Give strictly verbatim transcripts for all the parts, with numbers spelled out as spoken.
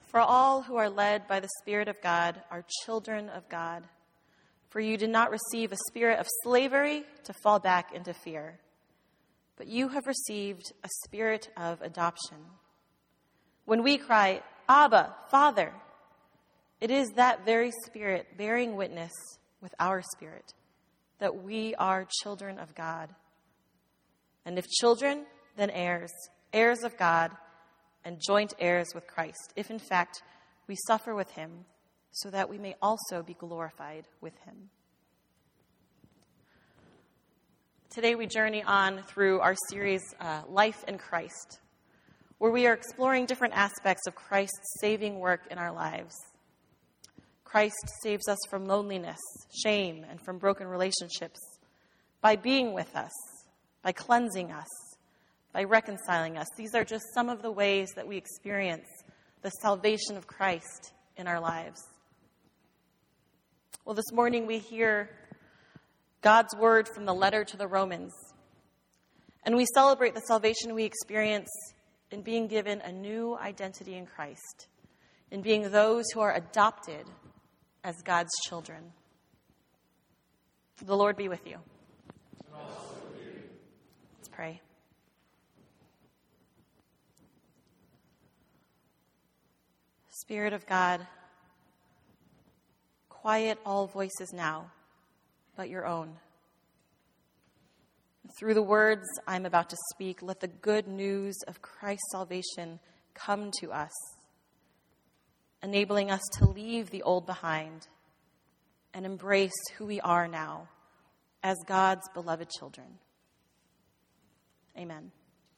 For all who are led by the Spirit of God are children of God. For you did not receive a spirit of slavery to fall back into fear, but you have received a spirit of adoption. When we cry, Abba, Father, it is that very Spirit bearing witness with our spirit that we are children of God. And if children, then heirs, heirs of God, and joint heirs with Christ, if in fact we suffer with him, so that we may also be glorified with him. Today we journey on through our series, uh, Life in Christ, where we are exploring different aspects of Christ's saving work in our lives. Christ saves us from loneliness, shame, and from broken relationships by being with us, by cleansing us, by reconciling us. These are just some of the ways that we experience the salvation of Christ in our lives. Well, this morning we hear God's word from the letter to the Romans, and we celebrate the salvation we experience in being given a new identity in Christ, in being those who are adopted as God's children. The Lord be with you. And also with you. Let's pray. Spirit of God, quiet all voices now but your own. Through the words I'm about to speak, let the good news of Christ's salvation come to us, enabling us to leave the old behind and embrace who we are now as God's beloved children. Amen.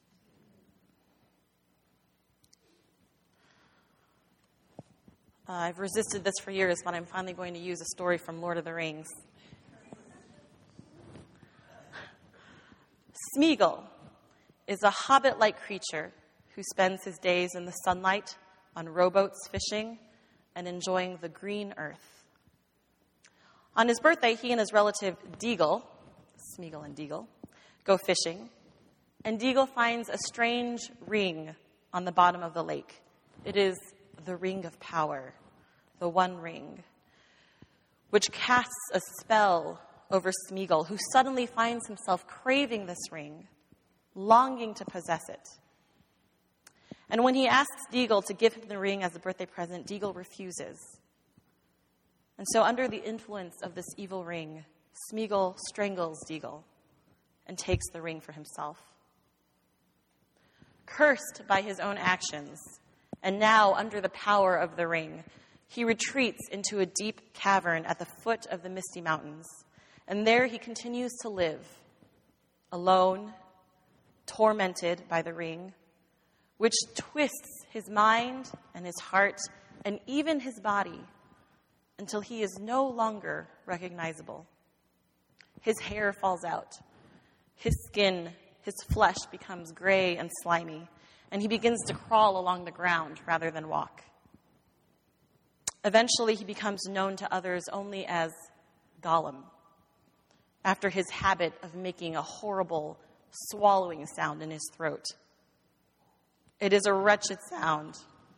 Uh, I've resisted this for years, but I'm finally going to use a story from Lord of the Rings. Smeagol is a hobbit-like creature who spends his days in the sunlight, on rowboats fishing, and enjoying the green earth. On his birthday, he and his relative Deagle, Smeagol and Deagle, go fishing, and Deagle finds a strange ring on the bottom of the lake. It is the Ring of Power, the One Ring, which casts a spell over Smeagol, who suddenly finds himself craving this ring, longing to possess it. And when he asks Deagle to give him the ring as a birthday present, Deagle refuses. And so under the influence of this evil ring, Smeagol strangles Deagle and takes the ring for himself. Cursed by his own actions, and now under the power of the ring, he retreats into a deep cavern at the foot of the Misty Mountains. And there he continues to live, alone, tormented by the ring, which twists his mind and his heart and even his body until he is no longer recognizable. His hair falls out. His skin, his flesh becomes gray and slimy, and he begins to crawl along the ground rather than walk. Eventually, he becomes known to others only as Gollum, after his habit of making a horrible swallowing sound in his throat. It is a wretched sound.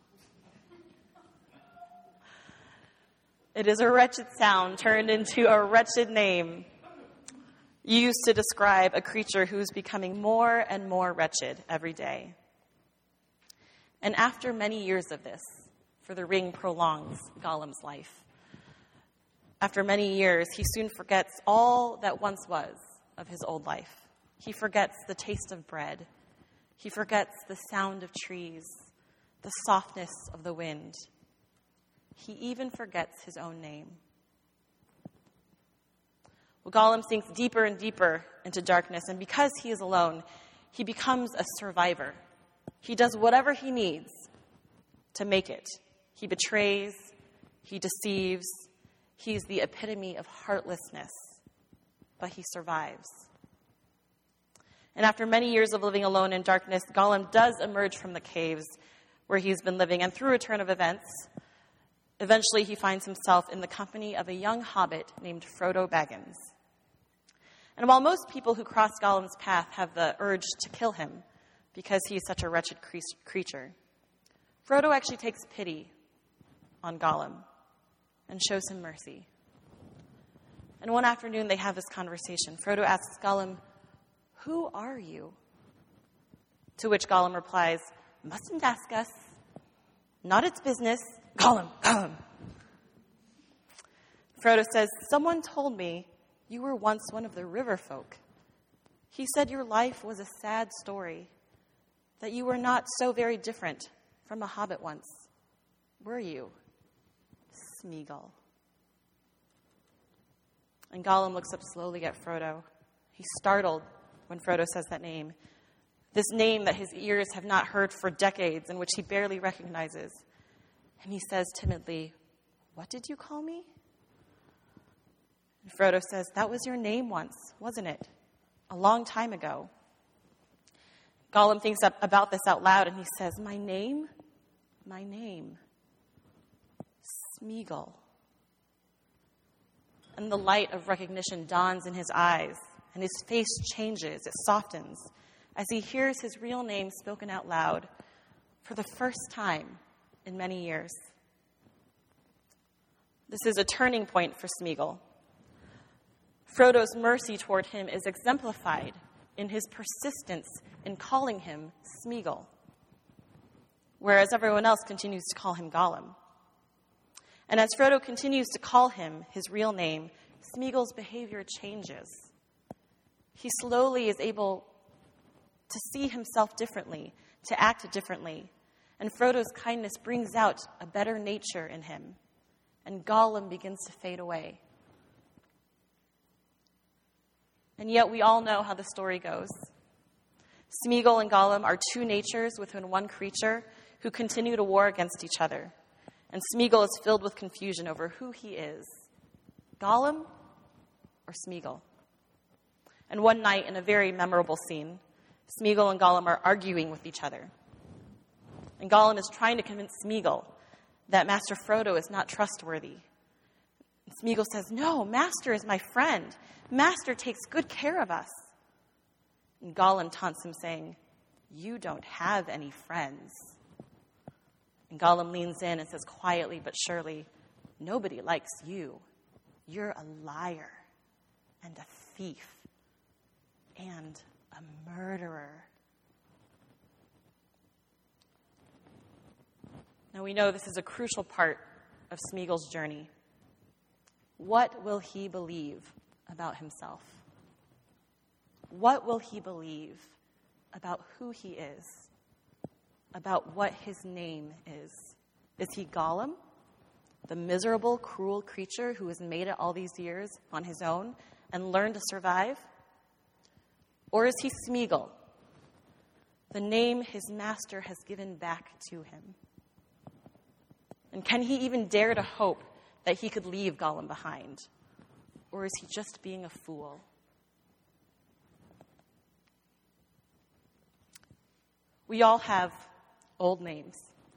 It is a wretched sound turned into a wretched name used to describe a creature who is becoming more and more wretched every day. And after many years of this, for the ring prolongs Gollum's life, after many years, he soon forgets all that once was of his old life. He forgets the taste of bread. He forgets the sound of trees, the softness of the wind. He even forgets his own name. Well, Gollum sinks deeper and deeper into darkness, and because he is alone, he becomes a survivor. He does whatever he needs to make it. He betrays, he deceives, he's the epitome of heartlessness, but he survives. And after many years of living alone in darkness, Gollum does emerge from the caves where he's been living, and through a turn of events, eventually he finds himself in the company of a young hobbit named Frodo Baggins. And while most people who cross Gollum's path have the urge to kill him because he is such a wretched cre- creature, Frodo actually takes pity on Gollum and shows him mercy. And one afternoon they have this conversation. Frodo asks Gollum, "Who are you?" To which Gollum replies, "Mustn't ask us. Not its business. Gollum, Gollum." Frodo says, "Someone told me you were once one of the river folk. He said your life was a sad story, that you were not so very different from a hobbit once. Were you? Smeagol." And Gollum looks up slowly at Frodo. He's startled when Frodo says that name. This name that his ears have not heard for decades and which he barely recognizes. And he says timidly, "What did you call me?" And Frodo says, "That was your name once, wasn't it? A long time ago." Gollum thinks about this out loud and he says, "My name? My name. Smeagol." And the light of recognition dawns in his eyes, and his face changes, it softens, as he hears his real name spoken out loud for the first time in many years. This is a turning point for Smeagol. Frodo's mercy toward him is exemplified in his persistence in calling him Smeagol, whereas everyone else continues to call him Gollum. And as Frodo continues to call him his real name, Smeagol's behavior changes. He slowly is able to see himself differently, to act differently, and Frodo's kindness brings out a better nature in him, and Gollum begins to fade away. And yet we all know how the story goes. Smeagol and Gollum are two natures within one creature who continue to war against each other. And Smeagol is filled with confusion over who he is, Gollum or Smeagol. And one night, in a very memorable scene, Smeagol and Gollum are arguing with each other. And Gollum is trying to convince Smeagol that Master Frodo is not trustworthy. And Smeagol says, "No, Master is my friend. Master takes good care of us." And Gollum taunts him, saying, "You don't have any friends." And Gollum leans in and says quietly but surely, "Nobody likes you. You're a liar and a thief and a murderer." Now we know this is a crucial part of Smeagol's journey. What will he believe about himself? What will he believe about who he is? About what his name is? Is he Gollum, the miserable, cruel creature who has made it all these years on his own and learned to survive? Or is he Smeagol, the name his master has given back to him? And can he even dare to hope that he could leave Gollum behind? Or is he just being a fool? We all have old names,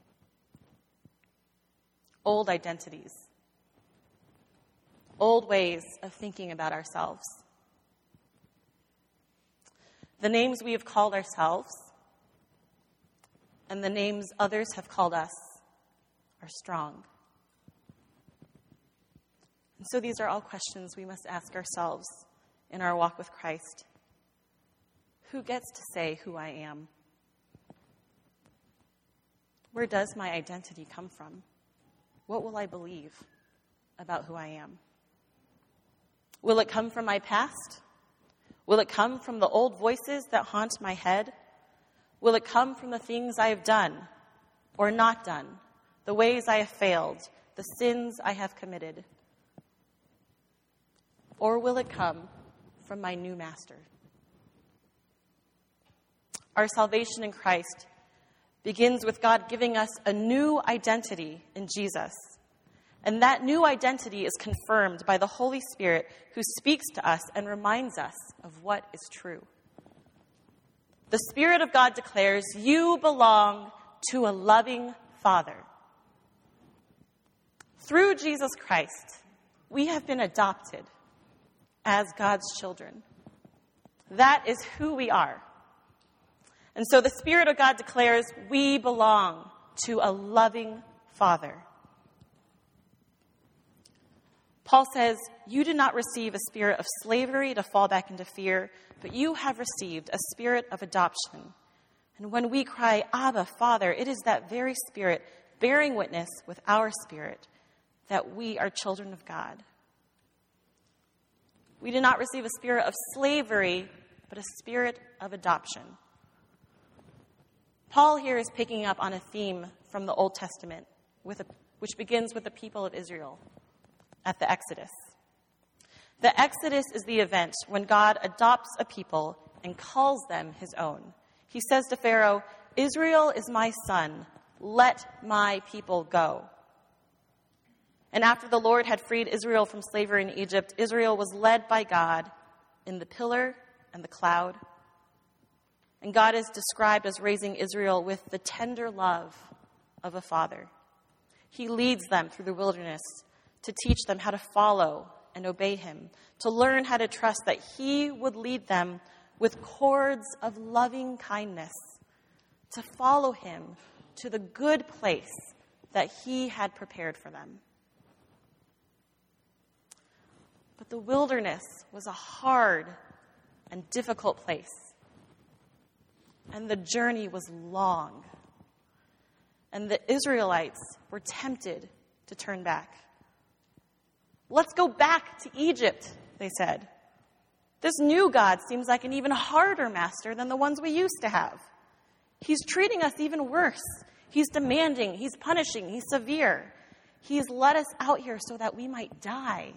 old identities, old ways of thinking about ourselves. The names we have called ourselves and the names others have called us are strong. And so these are all questions we must ask ourselves in our walk with Christ. Who gets to say who I am? Where does my identity come from? What will I believe about who I am? Will it come from my past? Will it come from the old voices that haunt my head? Will it come from the things I have done or not done, the ways I have failed, the sins I have committed? Or will it come from my new master? Our salvation in Christ begins with God giving us a new identity in Jesus. And that new identity is confirmed by the Holy Spirit who speaks to us and reminds us of what is true. The Spirit of God declares, "You belong to a loving Father." Through Jesus Christ, we have been adopted as God's children. That is who we are. And so the Spirit of God declares we belong to a loving Father. Paul says, you did not receive a spirit of slavery to fall back into fear, but you have received a spirit of adoption. And when we cry, Abba, Father, it is that very spirit bearing witness with our spirit that we are children of God. We did not receive a spirit of slavery, but a spirit of adoption. Paul here is picking up on a theme from the Old Testament, with a, which begins with the people of Israel at the Exodus. The Exodus is the event when God adopts a people and calls them his own. He says to Pharaoh, Israel is my son, let my people go. And after the Lord had freed Israel from slavery in Egypt, Israel was led by God in the pillar and the cloud. And God is described as raising Israel with the tender love of a father. He leads them through the wilderness to teach them how to follow and obey him, to learn how to trust that he would lead them with cords of loving kindness, to follow him to the good place that he had prepared for them. But the wilderness was a hard and difficult place, and the journey was long, and the Israelites were tempted to turn back. Let's go back to Egypt, they said. This new God seems like an even harder master than the ones we used to have. He's treating us even worse. He's demanding, he's punishing, he's severe. He's let us out here so that we might die.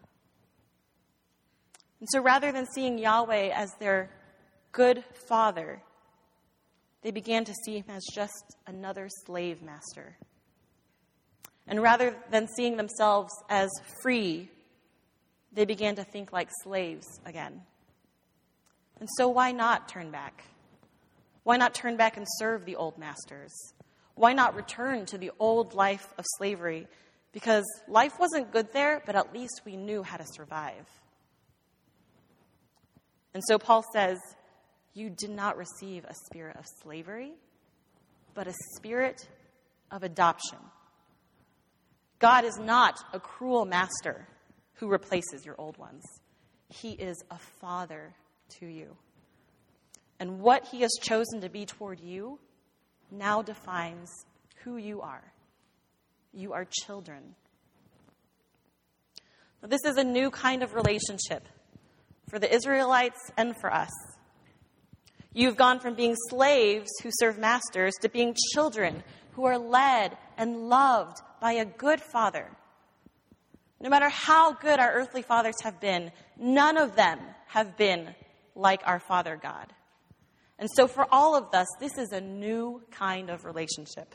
And so rather than seeing Yahweh as their good father, they began to see him as just another slave master. And rather than seeing themselves as free, they began to think like slaves again. And so why not turn back? Why not turn back and serve the old masters? Why not return to the old life of slavery? Because life wasn't good there, but at least we knew how to survive. And so Paul says, you did not receive a spirit of slavery, but a spirit of adoption. God is not a cruel master who replaces your old ones. He is a father to you. And what he has chosen to be toward you now defines who you are. You are children. Now, this is a new kind of relationship for the Israelites and for us. You've gone from being slaves who serve masters to being children who are led and loved by a good father. No matter how good our earthly fathers have been, none of them have been like our Father God. And so for all of us, this is a new kind of relationship.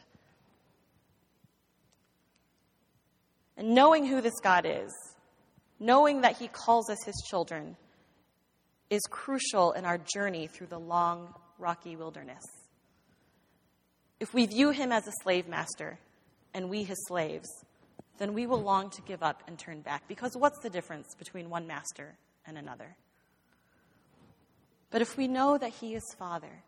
And knowing who this God is, knowing that he calls us his children, is crucial in our journey through the long, rocky wilderness. If we view him as a slave master and we his slaves, then we will long to give up and turn back. Because what's the difference between one master and another? But if we know that he is Father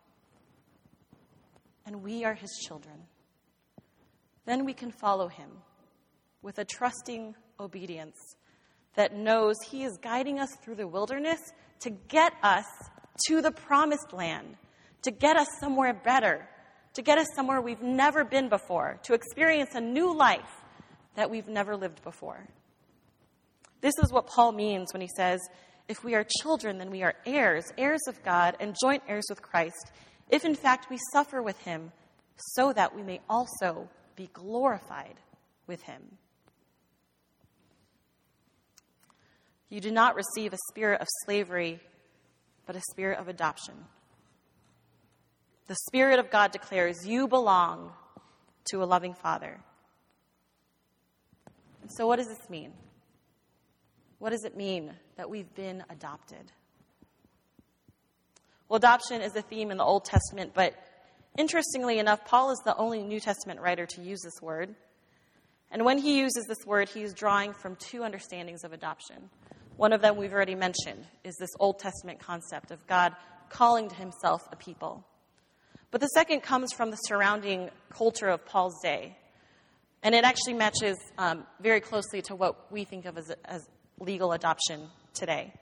and we are his children, then we can follow him with a trusting obedience that knows he is guiding us through the wilderness to get us to the promised land, to get us somewhere better, to get us somewhere we've never been before, to experience a new life that we've never lived before. This is what Paul means when he says, if we are children, then we are heirs, heirs of God, and joint heirs with Christ, if in fact we suffer with him, so that we may also be glorified with him. You do not receive a spirit of slavery, but a spirit of adoption. The Spirit of God declares you belong to a loving Father. And so what does this mean? What does it mean that we've been adopted? Well, adoption is a theme in the Old Testament, but interestingly enough, Paul is the only New Testament writer to use this word. And when he uses this word, he is drawing from two understandings of adoption. One of them we've already mentioned is this Old Testament concept of God calling to himself a people. But the second comes from the surrounding culture of Paul's day. And it actually matches um, very closely to what we think of as, as legal adoption today.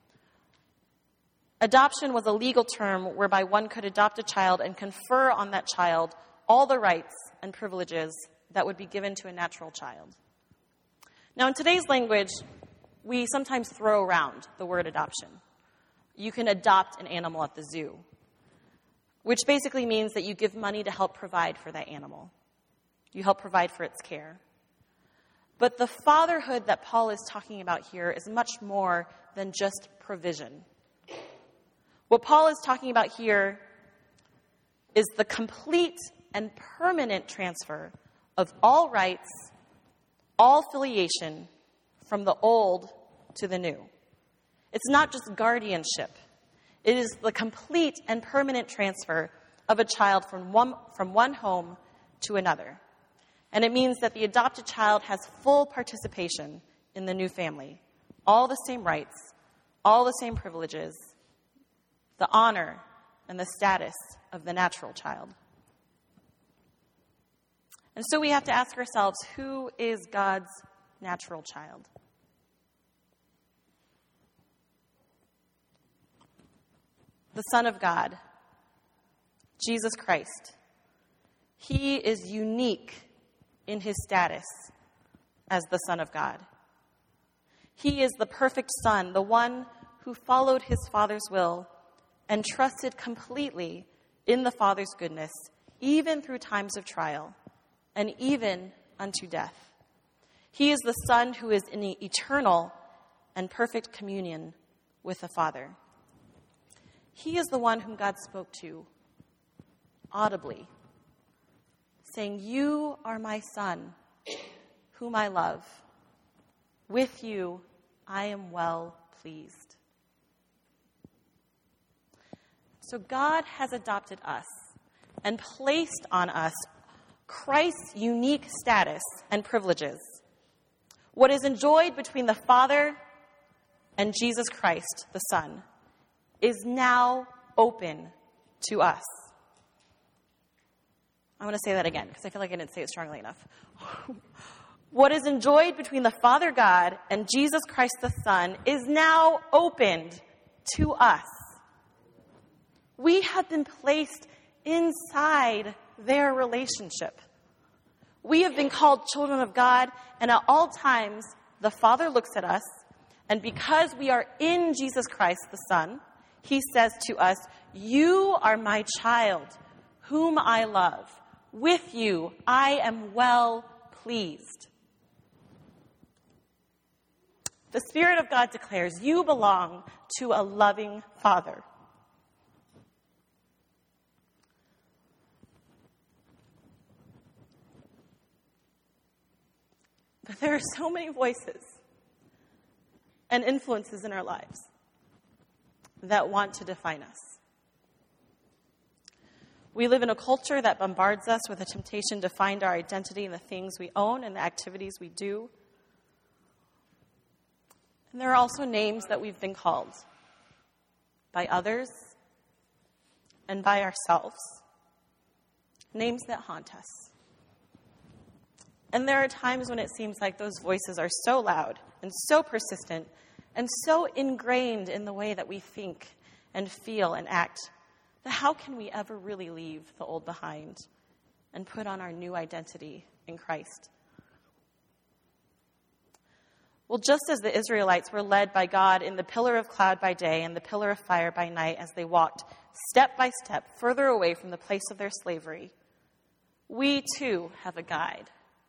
Adoption was a legal term whereby one could adopt a child and confer on that child all the rights and privileges that would be given to a natural child. Now, in today's language, we sometimes throw around the word adoption. You can adopt an animal at the zoo, which basically means that you give money to help provide for that animal. You help provide for its care. But the fatherhood that Paul is talking about here is much more than just provision. What Paul is talking about here is the complete and permanent transfer of all rights, all affiliation from the old to the new. It's not just guardianship. It is the complete and permanent transfer of a child from one, from one home to another. And it means that the adopted child has full participation in the new family, all the same rights, all the same privileges, the honor and the status of the natural child. And so we have to ask ourselves, who is God's natural child? The Son of God, Jesus Christ. He is unique in his status as the Son of God. He is the perfect Son, the one who followed his Father's will and trusted completely in the Father's goodness, even through times of trial, and even unto death. He is the Son who is in eternal and perfect communion with the Father. He is the one whom God spoke to audibly, saying, "You are my Son, whom I love. With you I am well pleased." So God has adopted us and placed on us Christ's unique status and privileges. What is enjoyed between the Father and Jesus Christ, the Son, is now open to us. I want to say that again because I feel like I didn't say it strongly enough. What is enjoyed between the Father God and Jesus Christ the Son is now opened to us. We have been placed inside their relationship. We have been called children of God, and at all times, the Father looks at us, and because we are in Jesus Christ, the Son, he says to us, "You are my child, whom I love. With you, I am well pleased." The Spirit of God declares, you belong to a loving Father. But there are so many voices and influences in our lives that want to define us. We live in a culture that bombards us with a temptation to find our identity in the things we own and the activities we do. And there are also names that we've been called by others and by ourselves, names that haunt us. And there are times when it seems like those voices are so loud and so persistent and so ingrained in the way that we think and feel and act that how can we ever really leave the old behind and put on our new identity in Christ? Well, just as the Israelites were led by God in the pillar of cloud by day and the pillar of fire by night as they walked step by step further away from the place of their slavery, we too have a guide.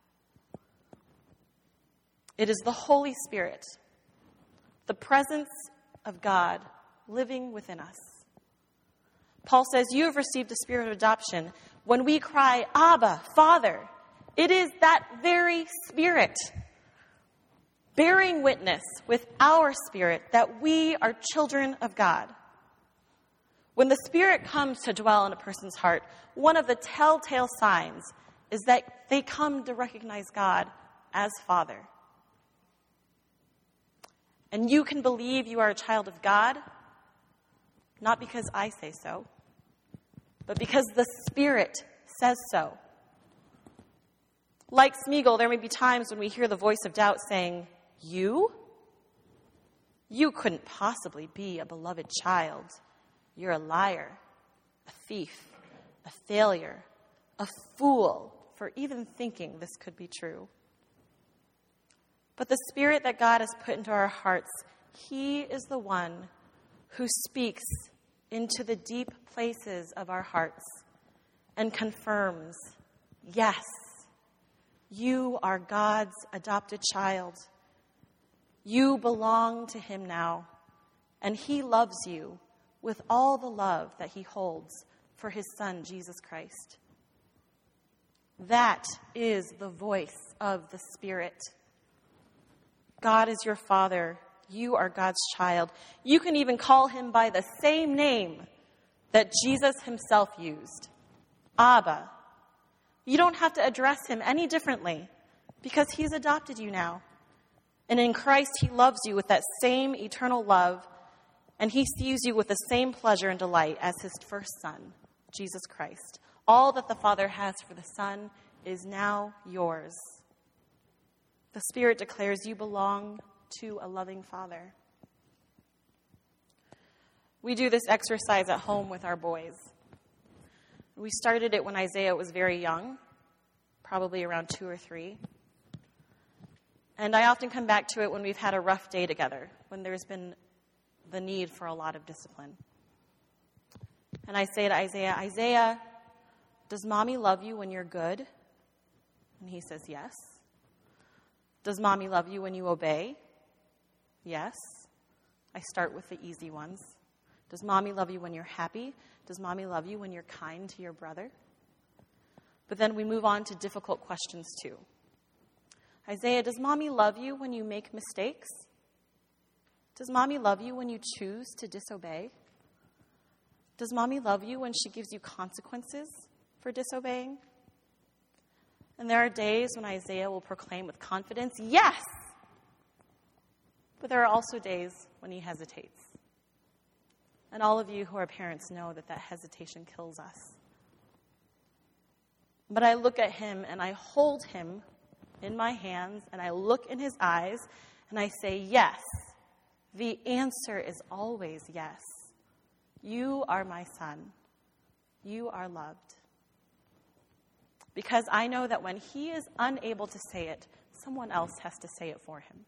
It is the Holy Spirit, the presence of God living within us. Paul says, you have received a spirit of adoption. When we cry, Abba, Father, it is that very Spirit bearing witness with our spirit that we are children of God. When the Spirit comes to dwell in a person's heart, one of the telltale signs is that they come to recognize God as Father. And you can believe you are a child of God, not because I say so, but because the Spirit says so. Like Smeagol, there may be times when we hear the voice of doubt saying, "You? You couldn't possibly be a beloved child. You're a liar, a thief, a failure, a fool for even thinking this could be true." But the Spirit that God has put into our hearts, He is the one who speaks into the deep places of our hearts and confirms, yes, you are God's adopted child. You belong to Him now, and He loves you with all the love that He holds for His Son, Jesus Christ. That is the voice of the Spirit. God is your Father. You are God's child. You can even call Him by the same name that Jesus Himself used, Abba. You don't have to address Him any differently because He's adopted you now. And in Christ, He loves you with that same eternal love, and He sees you with the same pleasure and delight as His first Son, Jesus Christ. All that the Father has for the Son is now yours. The Spirit declares you belong to a loving Father. We do this exercise at home with our boys. We started it when Isaiah was very young, probably around two or three. And I often come back to it when we've had a rough day together, when there's been the need for a lot of discipline. And I say to Isaiah, "Isaiah, does Mommy love you when you're good?" And he says, "Yes." "Does Mommy love you when you obey?" "Yes." I start with the easy ones. "Does Mommy love you when you're happy? Does Mommy love you when you're kind to your brother?" But then we move on to difficult questions too. "Isaiah, does Mommy love you when you make mistakes? Does Mommy love you when you choose to disobey? Does Mommy love you when she gives you consequences for disobeying?" And there are days when Isaiah will proclaim with confidence, "Yes!" But there are also days when he hesitates. And all of you who are parents know that that hesitation kills us. But I look at him and I hold him in my hands and I look in his eyes and I say, "Yes." The answer is always yes. You are my son. You are loved. Because I know that when he is unable to say it, someone else has to say it for him.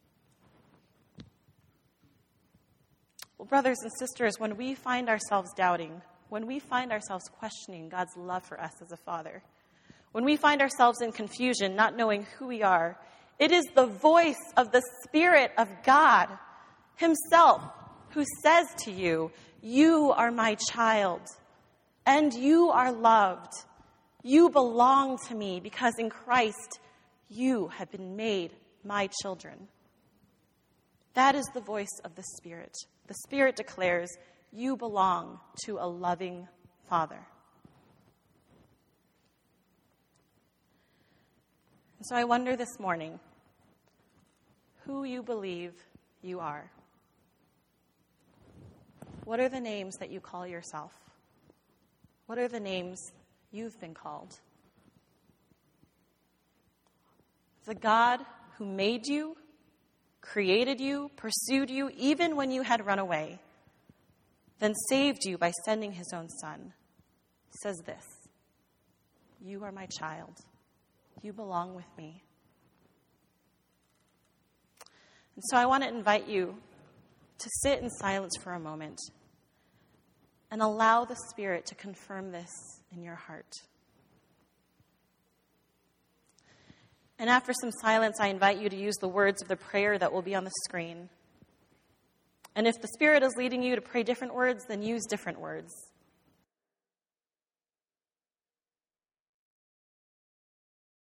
Well, brothers and sisters, when we find ourselves doubting, when we find ourselves questioning God's love for us as a father, when we find ourselves in confusion, not knowing who we are, it is the voice of the Spirit of God Himself who says to you, "You are my child, and you are loved. You belong to me because in Christ you have been made my children." That is the voice of the Spirit. The Spirit declares you belong to a loving Father. And so I wonder this morning who you believe you are. What are the names that you call yourself? What are the names you've been called? The God who made you, created you, pursued you, even when you had run away, then saved you by sending His own Son, says this: "You are my child. You belong with me." And so I want to invite you to sit in silence for a moment and allow the Spirit to confirm this in your heart. And after some silence, I invite you to use the words of the prayer that will be on the screen. And if the Spirit is leading you to pray different words, then use different words.